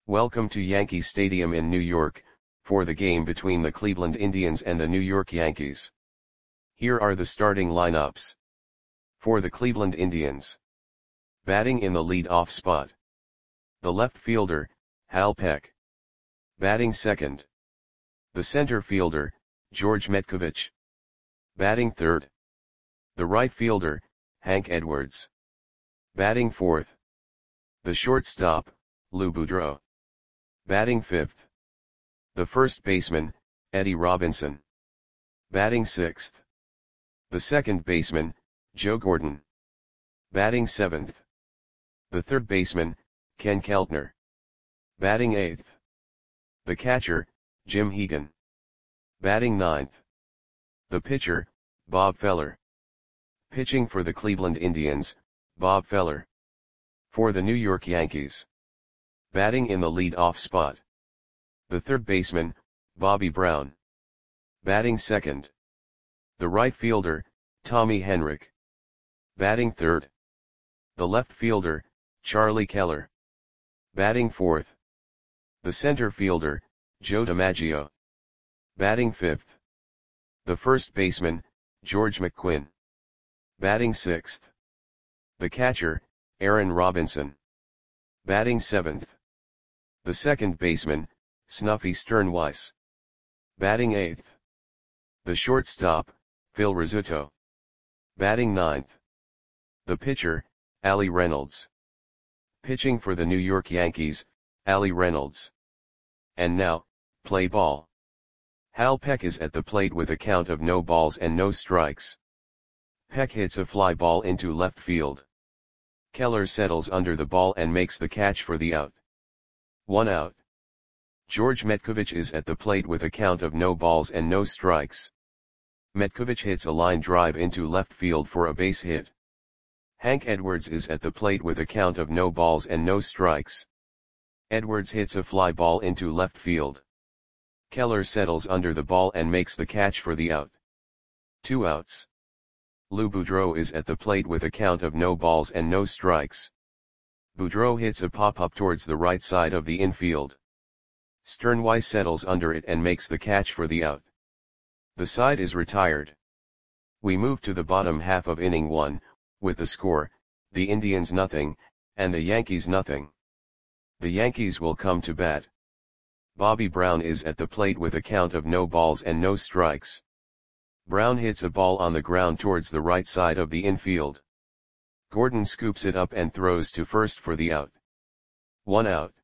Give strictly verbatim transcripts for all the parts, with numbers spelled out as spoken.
Welcome to Yankee Stadium in New York, for the game between the Cleveland Indians and the New York Yankees. Here are the starting lineups. For the Cleveland Indians. Batting in the lead-off spot. The left fielder, Hal Peck. Batting second. The center fielder, George Metcovich. Batting third. The right fielder, Hank Edwards. Batting fourth. The shortstop, Lou Boudreau. Batting fifth. The first baseman, Eddie Robinson. Batting sixth. The second baseman, Joe Gordon. Batting seventh. The third baseman, Ken Keltner. Batting eighth. The catcher, Jim Hegan. Batting ninth. The pitcher, Bob Feller. Pitching for the Cleveland Indians, Bob Feller. For the New York Yankees. Batting in the lead-off spot. The third baseman, Bobby Brown. Batting second. The right fielder, Tommy Henrich. Batting third. The left fielder, Charlie Keller. Batting fourth. The center fielder, Joe DiMaggio. Batting fifth. The first baseman, George McQuinn. Batting sixth. The catcher, Aaron Robinson. Batting seventh. The second baseman, Snuffy Sternweiss. Batting eighth. The shortstop, Phil Rizzuto. Batting ninth. The pitcher, Allie Reynolds. Pitching for the New York Yankees, Allie Reynolds. And now, play ball. Hal Peck is at the plate with a count of no balls and no strikes. Peck hits a fly ball into left field. Keller settles under the ball and makes the catch for the out. One out. George Metcovich is at the plate with a count of no balls and no strikes. Metcovich hits a line drive into left field for a base hit. Hank Edwards is at the plate with a count of no balls and no strikes. Edwards hits a fly ball into left field. Keller settles under the ball and makes the catch for the out. Two outs. Lou Boudreau is at the plate with a count of no balls and no strikes. Boudreau hits a pop-up towards the right side of the infield. Sternweiss settles under it and makes the catch for the out. The side is retired. We move to the bottom half of inning one, with the score, the Indians nothing, and the Yankees nothing. The Yankees will come to bat. Bobby Brown is at the plate with a count of no balls and no strikes. Brown hits a ball on the ground towards the right side of the infield. Gordon scoops it up and throws to first for the out. One out.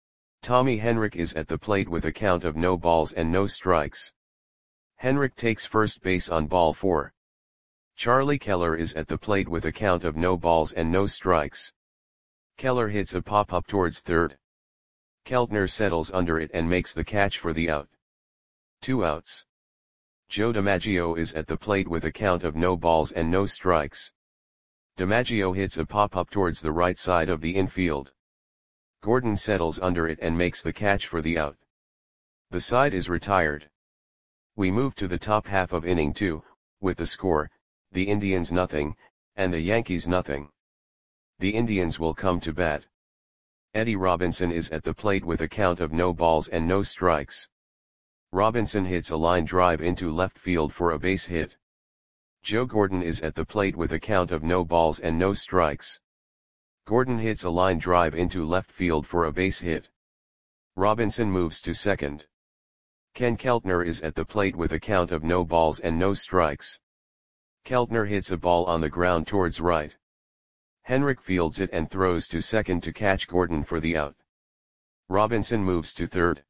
Tommy Henrich is at the plate with a count of no balls and no strikes. Henrich takes first base on ball four. Charlie Keller is at the plate with a count of no balls and no strikes. Keller hits a pop-up towards third. Keltner settles under it and makes the catch for the out. Two outs. Joe DiMaggio is at the plate with a count of no balls and no strikes. DiMaggio hits a pop-up towards the right side of the infield. Gordon settles under it and makes the catch for the out. The side is retired. We move to the top half of inning two, with the score, the Indians nothing, and the Yankees nothing. The Indians will come to bat. Eddie Robinson is at the plate with a count of no balls and no strikes. Robinson hits a line drive into left field for a base hit. Joe Gordon is at the plate with a count of no balls and no strikes. Gordon hits a line drive into left field for a base hit. Robinson moves to second. Ken Keltner is at the plate with a count of no balls and no strikes. Keltner hits a ball on the ground towards right. Henrich fields it and throws to second to catch Gordon for the out. Robinson moves to third.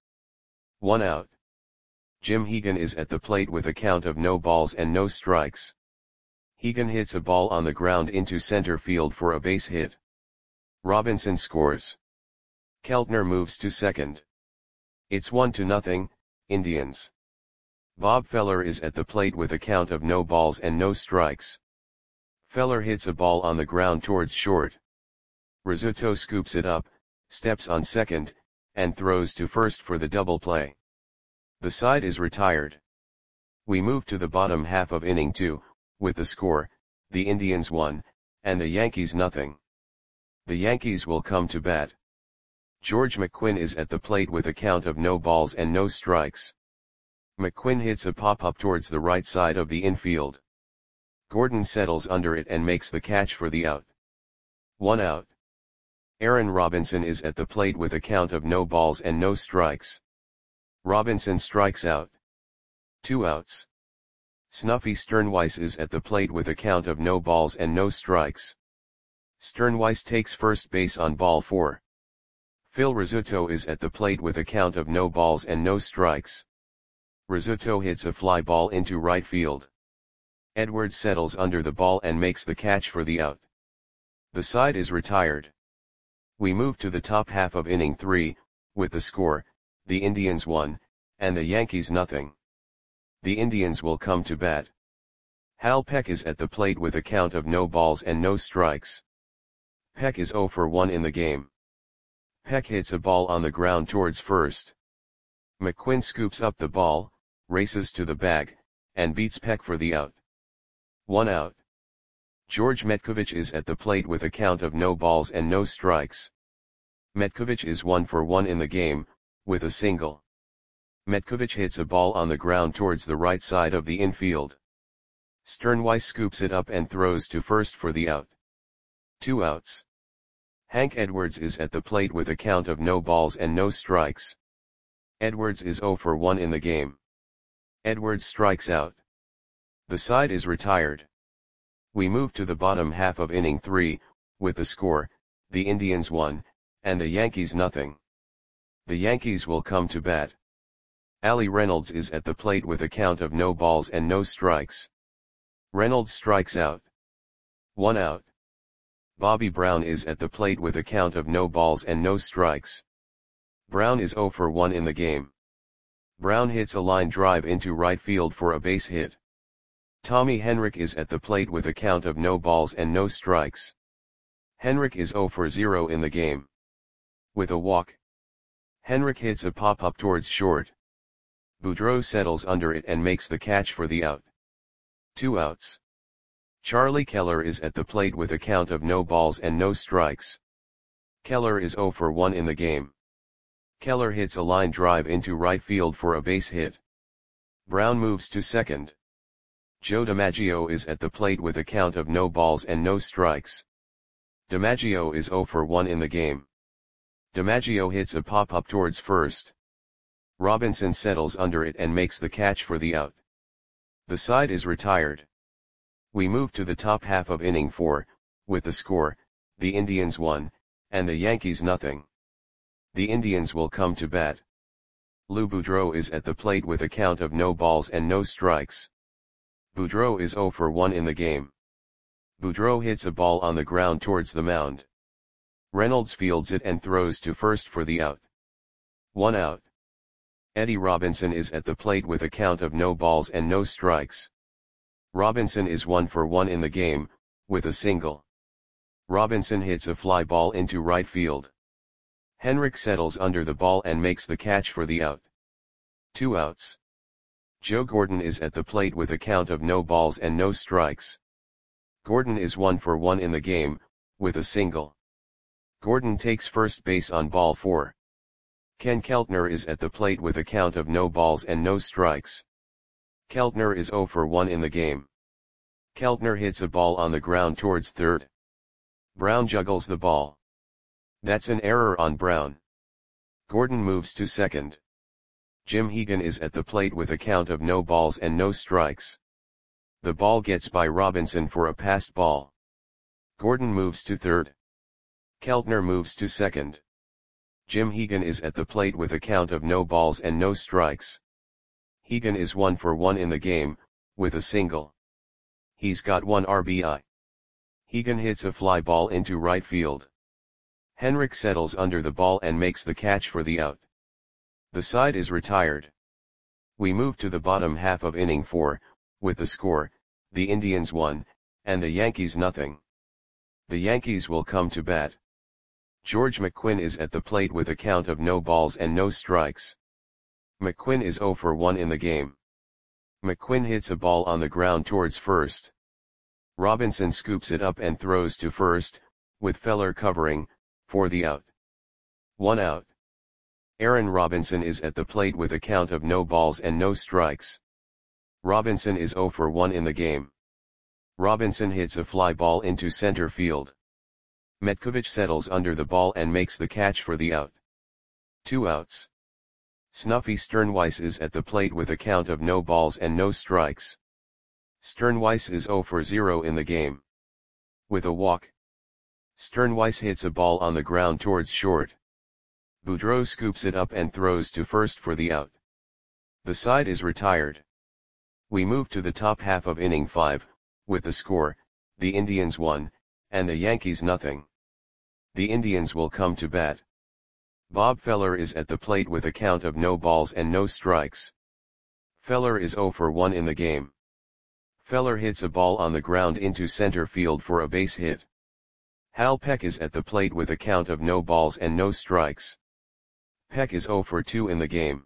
One out. Jim Hegan is at the plate with a count of no balls and no strikes. Hegan hits a ball on the ground into center field for a base hit. Robinson scores. Keltner moves to second. It's one to nothing, Indians. Bob Feller is at the plate with a count of no balls and no strikes. Feller hits a ball on the ground towards short. Rizzuto scoops it up, steps on second, and throws to first for the double play. The side is retired. We move to the bottom half of inning two, with the score, the Indians one, and the Yankees nothing. The Yankees will come to bat. George McQuinn is at the plate with a count of no balls and no strikes. McQuinn hits a pop-up towards the right side of the infield. Gordon settles under it and makes the catch for the out. One out. Aaron Robinson is at the plate with a count of no balls and no strikes. Robinson strikes out. Two outs. Snuffy Sternweiss is at the plate with a count of no balls and no strikes. Sternweiss takes first base on ball four. Phil Rizzuto is at the plate with a count of no balls and no strikes. Rizzuto hits a fly ball into right field. Edwards settles under the ball and makes the catch for the out. The side is retired. We move to the top half of inning three, with the score, the Indians one, and the Yankees nothing. The Indians will come to bat. Hal Peck is at the plate with a count of no balls and no strikes. Peck is oh for one in the game. Peck hits a ball on the ground towards first. McQuinn scoops up the ball, races to the bag, and beats Peck for the out. One out. George Metkovich is at the plate with a count of no balls and no strikes. Metkovich is one for one in the game, with a single. Metkovich hits a ball on the ground towards the right side of the infield. Sternweiss scoops it up and throws to first for the out. Two outs. Hank Edwards is at the plate with a count of no balls and no strikes. Edwards is oh for one in the game. Edwards strikes out. The side is retired. We move to the bottom half of inning three, with the score, the Indians one, and the Yankees nothing. The Yankees will come to bat. Ali Reynolds is at the plate with a count of no balls and no strikes. Reynolds strikes out. One out. Bobby Brown is at the plate with a count of no balls and no strikes. Brown is oh for one in the game. Brown hits a line drive into right field for a base hit. Tommy Henrich is at the plate with a count of no balls and no strikes. Henrich is oh for zero in the game. With a walk. Henrich hits a pop-up towards short. Boudreau settles under it and makes the catch for the out. Two outs. Charlie Keller is at the plate with a count of no balls and no strikes. Keller is oh for one in the game. Keller hits a line drive into right field for a base hit. Brown moves to second. Joe DiMaggio is at the plate with a count of no balls and no strikes. DiMaggio is oh for one in the game. DiMaggio hits a pop-up towards first. Robinson settles under it and makes the catch for the out. The side is retired. We move to the top half of inning four, with the score, the Indians one, and the Yankees nothing. The Indians will come to bat. Lou Boudreau is at the plate with a count of no balls and no strikes. Boudreau is oh for one in the game. Boudreau hits a ball on the ground towards the mound. Reynolds fields it and throws to first for the out. One out. Eddie Robinson is at the plate with a count of no balls and no strikes. Robinson is one for one in the game, with a single. Robinson hits a fly ball into right field. Henrich settles under the ball and makes the catch for the out. Two outs. Joe Gordon is at the plate with a count of no balls and no strikes. Gordon is one for one in the game, with a single. Gordon takes first base on ball four. Ken Keltner is at the plate with a count of no balls and no strikes. Keltner is oh for one in the game. Keltner hits a ball on the ground towards third. Brown juggles the ball. That's an error on Brown. Gordon moves to second. Jim Hegan is at the plate with a count of no balls and no strikes. The ball gets by Robinson for a passed ball. Gordon moves to third. Keltner moves to second. Jim Hegan is at the plate with a count of no balls and no strikes. Hegan is one for one in the game, with a single. He's got one R B I. Hegan hits a fly ball into right field. Henrich settles under the ball and makes the catch for the out. The side is retired. We move to the bottom half of inning four, with the score, the Indians one, and the Yankees nothing. The Yankees will come to bat. George McQuinn is at the plate with a count of no balls and no strikes. McQuinn is oh for one in the game. McQuinn hits a ball on the ground towards first. Robinson scoops it up and throws to first, with Feller covering, for the out. One out. Aaron Robinson is at the plate with a count of no balls and no strikes. Robinson is zero for one in the game. Robinson hits a fly ball into center field. Metkovic settles under the ball and makes the catch for the out. Two outs. Snuffy Sternweiss is at the plate with a count of no balls and no strikes. Sternweiss is zero for zero in the game. With a walk, Sternweiss hits a ball on the ground towards short. Boudreau scoops it up and throws to first for the out. The side is retired. We move to the top half of inning five, with the score, the Indians one, and the Yankees nothing. The Indians will come to bat. Bob Feller is at the plate with a count of no balls and no strikes. Feller is zero for one in the game. Feller hits a ball on the ground into center field for a base hit. Hal Peck is at the plate with a count of no balls and no strikes. Peck is zero for two in the game.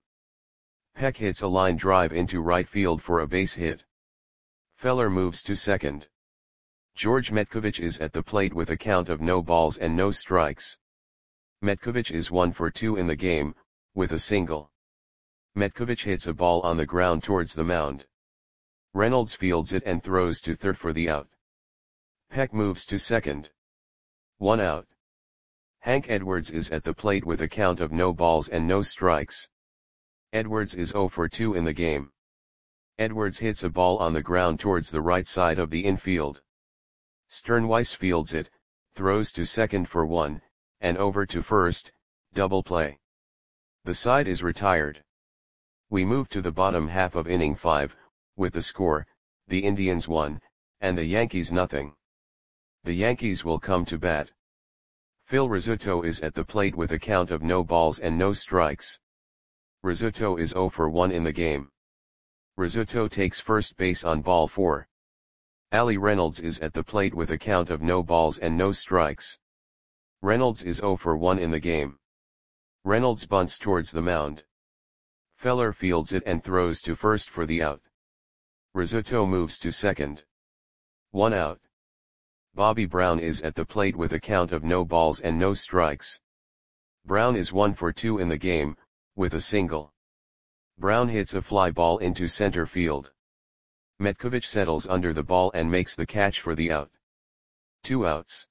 Peck hits a line drive into right field for a base hit. Feller moves to second. George Metkovic is at the plate with a count of no balls and no strikes. Metkovic is one for two in the game, with a single. Metkovic hits a ball on the ground towards the mound. Reynolds fields it and throws to third for the out. Peck moves to second. One out. Hank Edwards is at the plate with a count of no balls and no strikes. Edwards is zero for two in the game. Edwards hits a ball on the ground towards the right side of the infield. Sternweiss fields it, throws to second for one, and over to first, double play. The side is retired. We move to the bottom half of inning five, with the score, the Indians one, and the Yankees nothing. The Yankees will come to bat. Phil Rizzuto is at the plate with a count of no balls and no strikes. Rizzuto is zero for one in the game. Rizzuto takes first base on ball four. Ali Reynolds is at the plate with a count of no balls and no strikes. Reynolds is zero for one in the game. Reynolds bunts towards the mound. Feller fields it and throws to first for the out. Rizzuto moves to second. One out. Bobby Brown is at the plate with a count of no balls and no strikes. Brown is one for two in the game, with a single. Brown hits a fly ball into center field. Metkovic settles under the ball and makes the catch for the out. Two outs.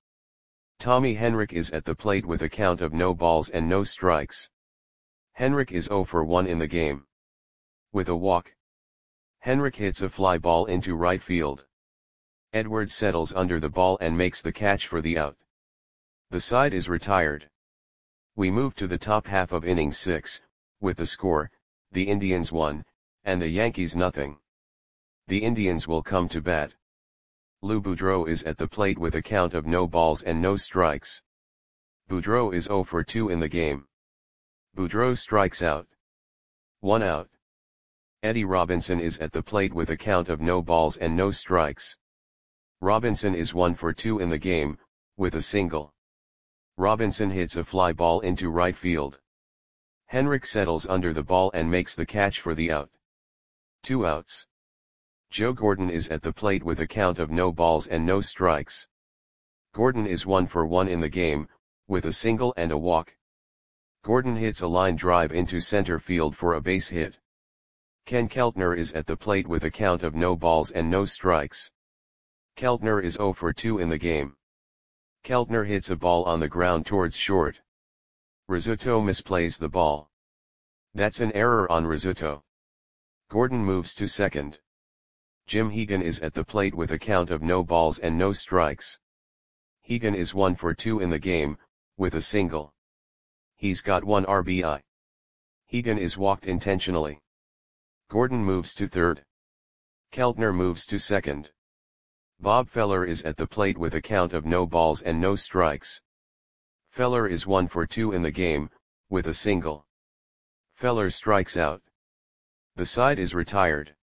Tommy Henrich is at the plate with a count of no balls and no strikes. Henrich is zero for one in the game. With a walk, Henrich hits a fly ball into right field. Edwards settles under the ball and makes the catch for the out. The side is retired. We move to the top half of inning six, with the score, the Indians one, and the Yankees nothing. The Indians will come to bat. Lou Boudreau is at the plate with a count of no balls and no strikes. Boudreau is zero for two in the game. Boudreau strikes out. One out. Eddie Robinson is at the plate with a count of no balls and no strikes. Robinson is one for two in the game, with a single. Robinson hits a fly ball into right field. Henrich settles under the ball and makes the catch for the out. Two outs. Joe Gordon is at the plate with a count of no balls and no strikes. Gordon is one for one in the game, with a single and a walk. Gordon hits a line drive into center field for a base hit. Ken Keltner is at the plate with a count of no balls and no strikes. Keltner is zero for two in the game. Keltner hits a ball on the ground towards short. Rizzuto misplays the ball. That's an error on Rizzuto. Gordon moves to second. Jim Hegan is at the plate with a count of no balls and no strikes. Hegan is one for two in the game, with a single. He's got one R B I. Hegan is walked intentionally. Gordon moves to third. Keltner moves to second. Bob Feller is at the plate with a count of no balls and no strikes. Feller is one for two in the game, with a single. Feller strikes out. The side is retired.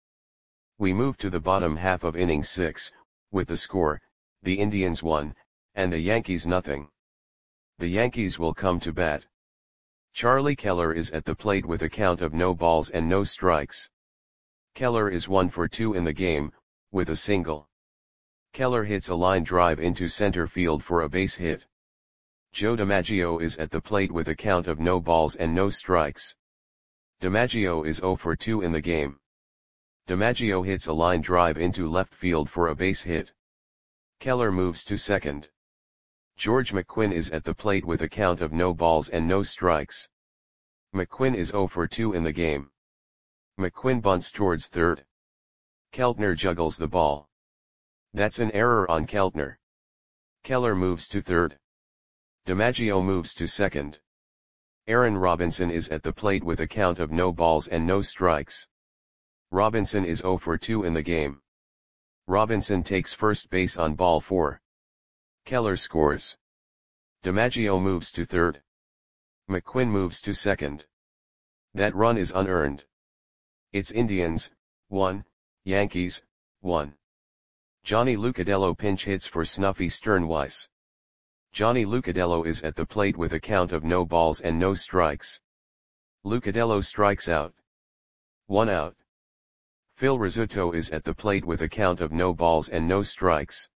We move to the bottom half of inning six, with the score, the Indians one, and the Yankees nothing. The Yankees will come to bat. Charlie Keller is at the plate with a count of no balls and no strikes. Keller is one for two in the game, with a single. Keller hits a line drive into center field for a base hit. Joe DiMaggio is at the plate with a count of no balls and no strikes. DiMaggio is zero for two in the game. DiMaggio hits a line drive into left field for a base hit. Keller moves to second. George McQuinn is at the plate with a count of no balls and no strikes. McQuinn is zero for two in the game. McQuinn bunts towards third. Keltner juggles the ball. That's an error on Keltner. Keller moves to third. DiMaggio moves to second. Aaron Robinson is at the plate with a count of no balls and no strikes. Robinson is zero for two in the game. Robinson takes first base on ball four. Keller scores. DiMaggio moves to third. McQuinn moves to second. That run is unearned. It's Indians, one, Yankees, one. Johnny Lucadelo pinch hits for Snuffy Sternweiss. Johnny Lucadelo is at the plate with a count of no balls and no strikes. Lucadelo strikes out. One out. Phil Rizzuto is at the plate with a count of no balls and no strikes.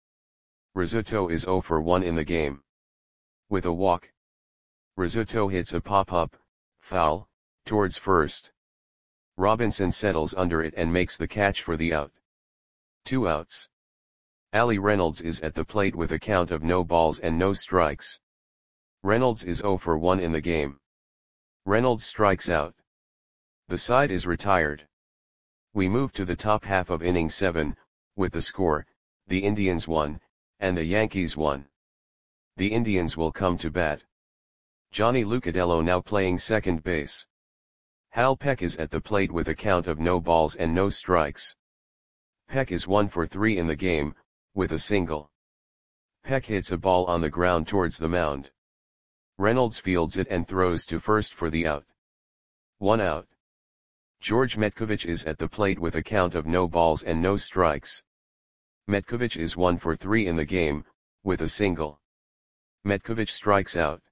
Rizzuto is zero for one in the game. With a walk. Rizzuto hits a pop-up, foul, towards first. Robinson settles under it and makes the catch for the out. Two outs. Ali Reynolds is at the plate with a count of no balls and no strikes. Reynolds is zero for one in the game. Reynolds strikes out. The side is retired. We move to the top half of inning seven, with the score, the Indians won, and the Yankees won. The Indians will come to bat. Johnny Lucadelo now playing second base. Hal Peck is at the plate with a count of no balls and no strikes. Peck is one for three in the game, with a single. Peck hits a ball on the ground towards the mound. Reynolds fields it and throws to first for the out. One out. George Metkovich is at the plate with a count of no balls and no strikes. Metkovich is one for three in the game, with a single. Metkovich strikes out.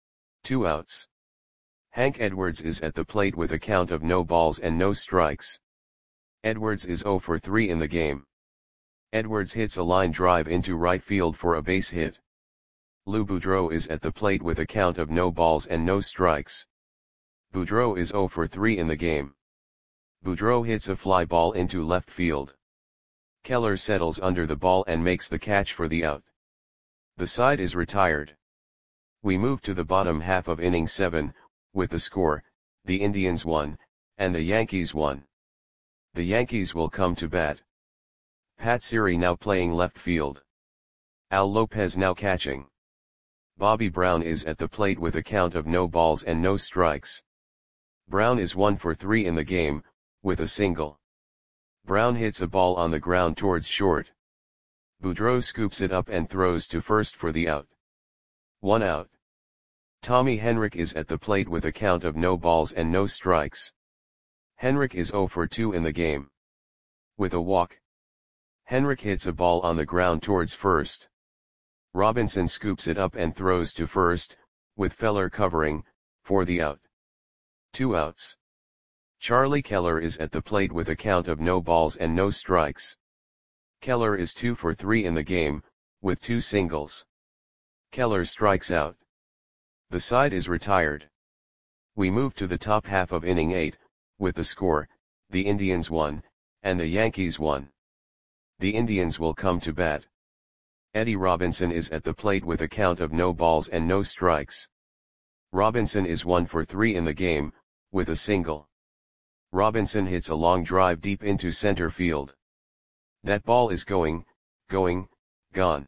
Two outs. Hank Edwards is at the plate with a count of no balls and no strikes. Edwards is zero for three in the game. Edwards hits a line drive into right field for a base hit. Lou Boudreau is at the plate with a count of no balls and no strikes. Boudreau is zero for three in the game. Boudreau hits a fly ball into left field. Keller settles under the ball and makes the catch for the out. The side is retired. We move to the bottom half of inning seven, with the score, the Indians won, and the Yankees won. The Yankees will come to bat. Pat Siri now playing left field. Al Lopez now catching. Bobby Brown is at the plate with a count of no balls and no strikes. Brown is one for three in the game, with a single. Brown hits a ball on the ground towards short. Boudreau scoops it up and throws to first for the out. One out. Tommy Henrich is at the plate with a count of no balls and no strikes. Henrich is zero for two in the game. With a walk. Henrich hits a ball on the ground towards first. Robinson scoops it up and throws to first, with Feller covering, for the out. Two outs. Charlie Keller is at the plate with a count of no balls and no strikes. Keller is two for three in the game, with two singles. Keller strikes out. The side is retired. We move to the top half of inning eight, with the score, the Indians won, and the Yankees won. The Indians will come to bat. Eddie Robinson is at the plate with a count of no balls and no strikes. Robinson is one for three in the game, with a single. Robinson hits a long drive deep into center field. That ball is going, going, gone.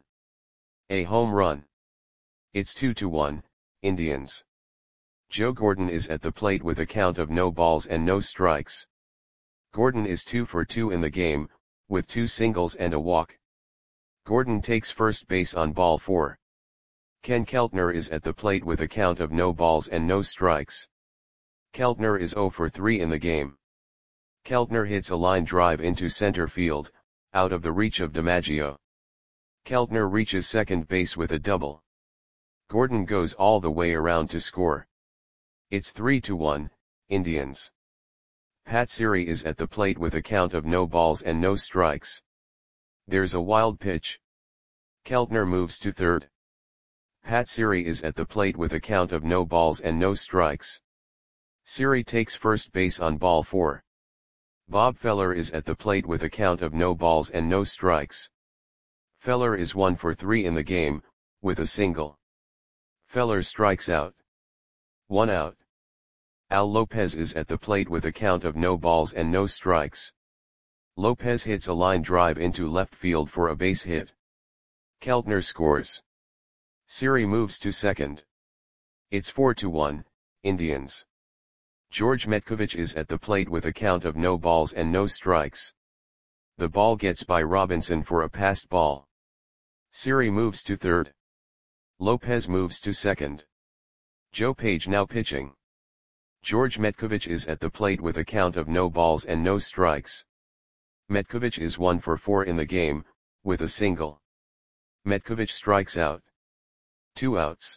A home run. It's two to one, Indians. Joe Gordon is at the plate with a count of no balls and no strikes. Gordon is two for two in the game, with two singles and a walk. Gordon takes first base on ball four. Ken Keltner is at the plate with a count of no balls and no strikes. Keltner is zero for three in the game. Keltner hits a line drive into center field, out of the reach of DiMaggio. Keltner reaches second base with a double. Gordon goes all the way around to score. It's three to one, Indians. Pat Siri is at the plate with a count of no balls and no strikes. There's a wild pitch. Keltner moves to third. Pat Siri is at the plate with a count of no balls and no strikes. Siri takes first base on ball four. Bob Feller is at the plate with a count of no balls and no strikes. Feller is one for three in the game, with a single. Feller strikes out. One out. Al Lopez is at the plate with a count of no balls and no strikes. Lopez hits a line drive into left field for a base hit. Keltner scores. Siri moves to second. It's four to one, Indians. George Metkovich is at the plate with a count of no balls and no strikes. The ball gets by Robinson for a passed ball. Siri moves to third. Lopez moves to second. Joe Page now pitching. George Metkovich is at the plate with a count of no balls and no strikes. Metkovich is one for four in the game, with a single. Metkovich strikes out. Two outs.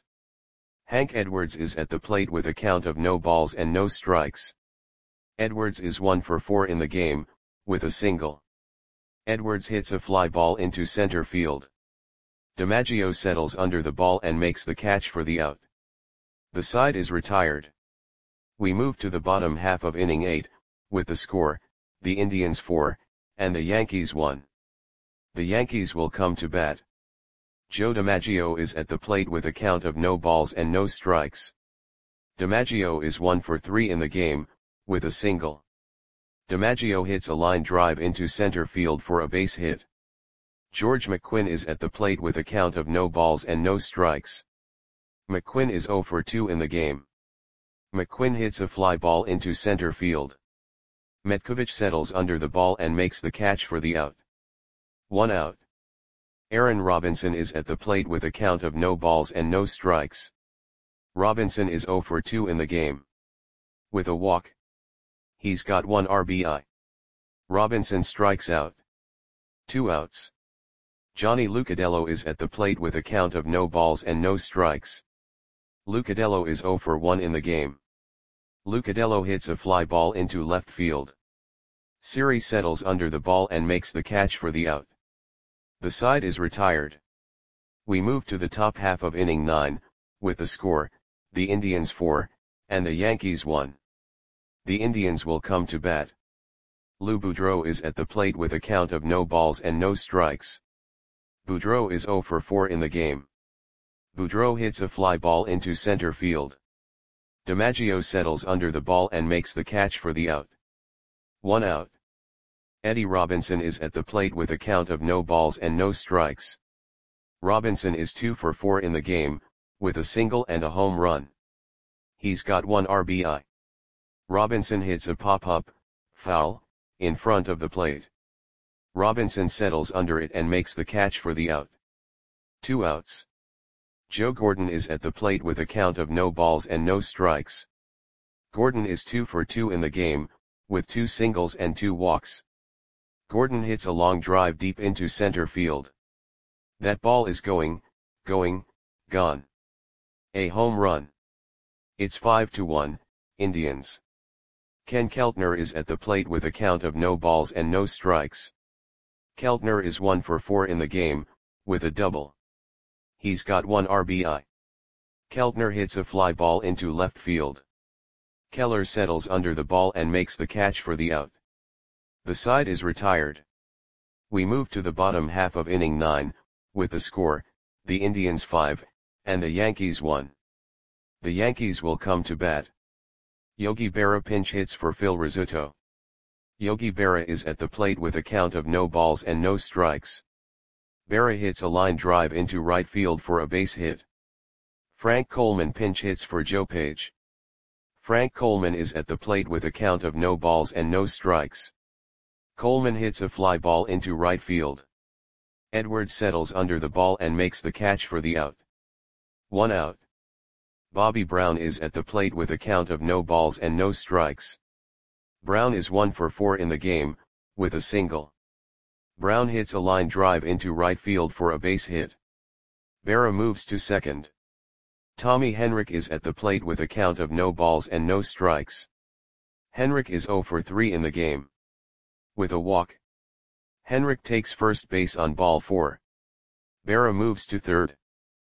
Hank Edwards is at the plate with a count of no balls and no strikes. Edwards is one for four in the game, with a single. Edwards hits a fly ball into center field. DiMaggio settles under the ball and makes the catch for the out. The side is retired. We move to the bottom half of inning eight, with the score, the Indians four, and the Yankees one. The Yankees will come to bat. Joe DiMaggio is at the plate with a count of no balls and no strikes. DiMaggio is one for three in the game, with a single. DiMaggio hits a line drive into center field for a base hit. George McQuinn is at the plate with a count of no balls and no strikes. McQuinn is zero for two in the game. McQuinn hits a fly ball into center field. Metkovich settles under the ball and makes the catch for the out. One out. Aaron Robinson is at the plate with a count of no balls and no strikes. Robinson is zero for two in the game. With a walk. He's got one R B I. Robinson strikes out. Two outs. Johnny Lucadelo is at the plate with a count of no balls and no strikes. Lucadelo is zero for one in the game. Lucadelo hits a fly ball into left field. Siri settles under the ball and makes the catch for the out. The side is retired. We move to the top half of inning nine, with the score, the Indians four, and the Yankees one. The Indians will come to bat. Lou Boudreau is at the plate with a count of no balls and no strikes. Boudreau is zero for four in the game. Boudreau hits a fly ball into center field. DiMaggio settles under the ball and makes the catch for the out. One out. Eddie Robinson is at the plate with a count of no balls and no strikes. Robinson is two for four in the game, with a single and a home run. He's got one R B I. Robinson hits a pop-up, foul, in front of the plate. Robinson settles under it and makes the catch for the out. Two outs. Joe Gordon is at the plate with a count of no balls and no strikes. Gordon is two for two in the game, with two singles and two walks. Gordon hits a long drive deep into center field. That ball is going, going, gone. A home run. It's five to one, Indians. Ken Keltner is at the plate with a count of no balls and no strikes. Keltner is one for four in the game, with a double. He's got one R B I. Keltner hits a fly ball into left field. Keller settles under the ball and makes the catch for the out. The side is retired. We move to the bottom half of inning nine, with the score, the Indians five, and the Yankees one. The Yankees will come to bat. Yogi Berra pinch hits for Phil Rizzuto. Yogi Berra is at the plate with a count of no balls and no strikes. Berra hits a line drive into right field for a base hit. Frank Coleman pinch hits for Joe Page. Frank Coleman is at the plate with a count of no balls and no strikes. Coleman hits a fly ball into right field. Edwards settles under the ball and makes the catch for the out. One out. Bobby Brown is at the plate with a count of no balls and no strikes. Brown is one for four in the game, with a single. Brown hits a line drive into right field for a base hit. Berra moves to second. Tommy Henrich is at the plate with a count of no balls and no strikes. Henrich is zero for three in the game. With a walk. Henrich takes first base on ball four. Berra moves to third.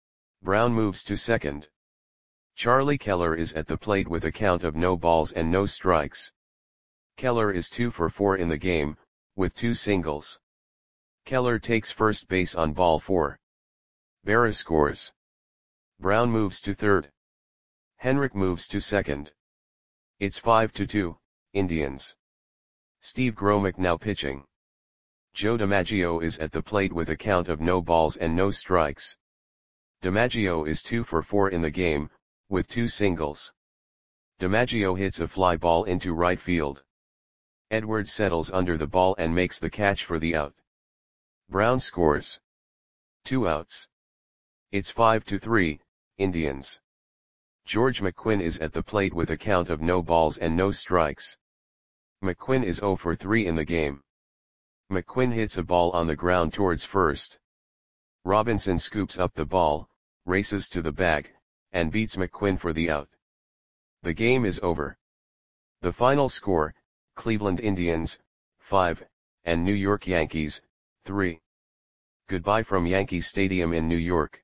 Brown moves to second. Charlie Keller is at the plate with a count of no balls and no strikes. Keller is two for four in the game, with two singles. Keller takes first base on ball four. Berra scores. Brown moves to third. Henrik moves to second. It's five to two, Indians. Steve Gromick now pitching. Joe DiMaggio is at the plate with a count of no balls and no strikes. DiMaggio is two for four in the game, with two singles. DiMaggio hits a fly ball into right field. Edwards settles under the ball and makes the catch for the out. Brown scores. Two outs. It's five to three, Indians. George McQuinn is at the plate with a count of no balls and no strikes. McQuinn is zero for three in the game. McQuinn hits a ball on the ground towards first. Robinson scoops up the ball, races to the bag, and beats McQuinn for the out. The game is over. The final score, Cleveland Indians, five, and New York Yankees, three. Goodbye from Yankee Stadium in New York.